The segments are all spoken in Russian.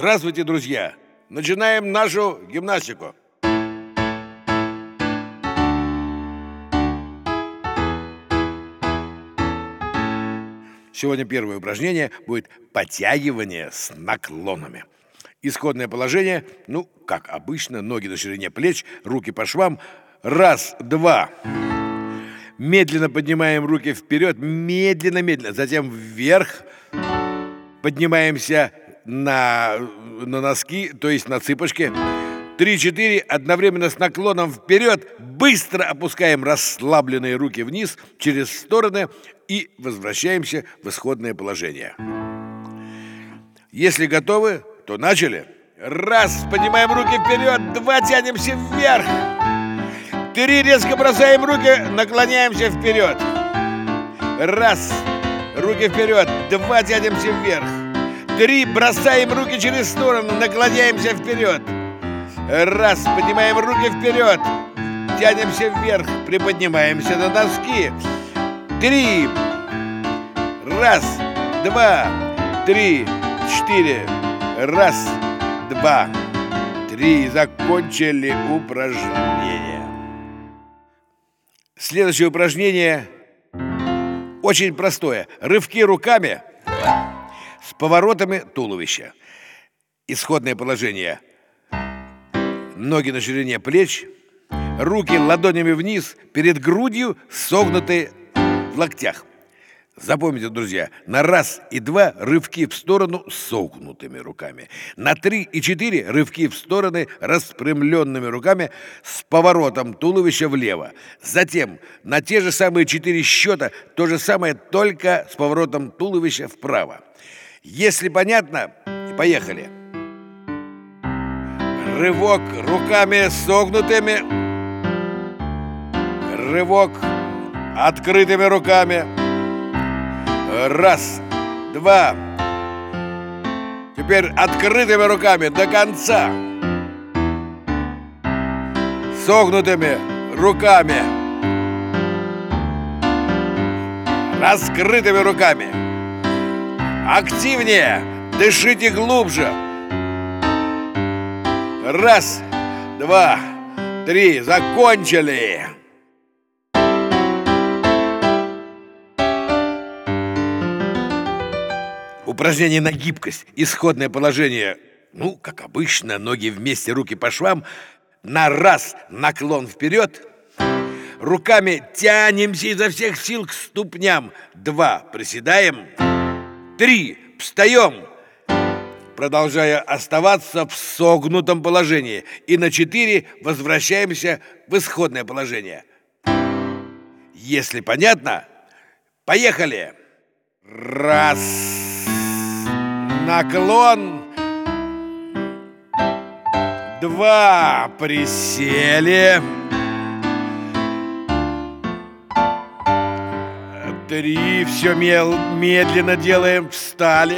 Здравствуйте, друзья! Начинаем нашу гимнастику. Сегодня первое упражнение будет подтягивание с наклонами. Исходное положение, как обычно, ноги на ширине плеч, руки по швам. Раз, два. Медленно поднимаем руки вперед, медленно, затем вверх. Поднимаемся на носки, то есть на цыпочки. 3-4, одновременно с наклоном вперед. Быстро опускаем расслабленные руки вниз через стороны и возвращаемся в исходное положение. Если готовы, то начали. Раз, поднимаем руки вперед. 2, тянемся вверх. 3, резко бросаем руки, наклоняемся вперед. Раз, руки вперед. 2, тянемся вверх. 3, бросаем руки через сторону, наклоняемся вперед. Раз, поднимаем руки вперед. Тянемся вверх, приподнимаемся на носки. 3. Раз, 2, 3, 4. Раз, 2, 3. Закончили упражнение. Следующее упражнение очень простое. Рывки руками с поворотами туловища. Исходное положение. Ноги на ширине плеч, руки ладонями вниз, перед грудью согнуты в локтях. Запомните, друзья, на раз и 2 рывки в сторону с согнутыми руками. На 3 и 4 рывки в стороны распрямленными руками с поворотом туловища влево. Затем на те же самые 4 счета то же самое, только с поворотом туловища вправо. Если понятно, поехали. Рывок руками согнутыми. Рывок открытыми руками. Раз, 2. Теперь открытыми руками до конца. Согнутыми руками. Раскрытыми руками. Активнее. Дышите глубже. Раз, 2, 3. Закончили. Упражнение на гибкость. Исходное положение. Как обычно, ноги вместе, руки по швам. На раз наклон вперед. Руками тянемся изо всех сил к ступням. 2, приседаем. 3, встаем, продолжая оставаться в согнутом положении. И на 4 возвращаемся в исходное положение. Если понятно, поехали. Раз. Наклон. 2, присели. 3, все медленно делаем, встали.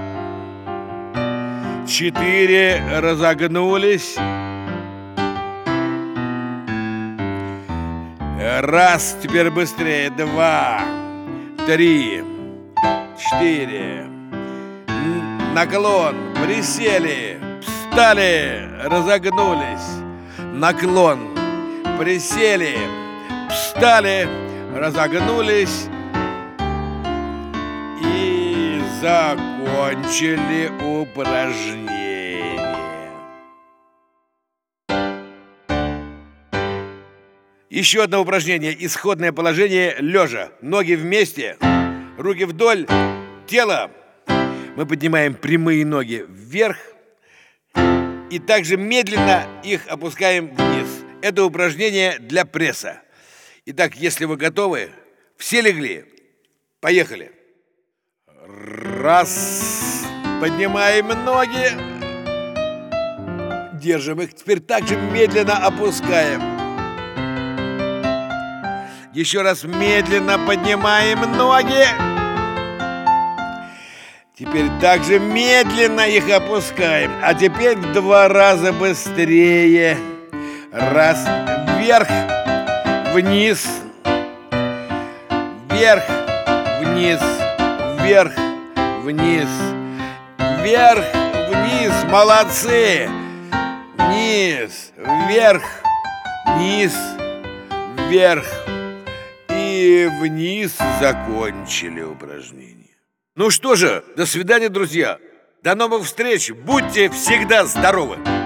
4, разогнулись. Раз, теперь быстрее. 2, 3, 4. Наклон, присели, встали, разогнулись. Наклон, присели, встали, разогнулись. И закончили упражнение. Еще одно упражнение. Исходное положение лежа. Ноги вместе, руки вдоль тела. Мы поднимаем прямые ноги вверх и также медленно их опускаем вниз. Это упражнение для пресса. Итак, если вы готовы, все легли. Поехали. Раз. Поднимаем ноги. Держим их. Теперь также медленно опускаем. Еще раз медленно поднимаем ноги. Теперь также медленно их опускаем. А теперь в 2 раза быстрее. Раз. Вверх. Вниз. Вверх. Вниз. Вверх. Вниз. Вверх. Вниз. молодцы! Низ, вверх, низ, вверх. И вниз закончили упражнение. Ну что же, до свидания, друзья. До новых встреч. Будьте всегда здоровы.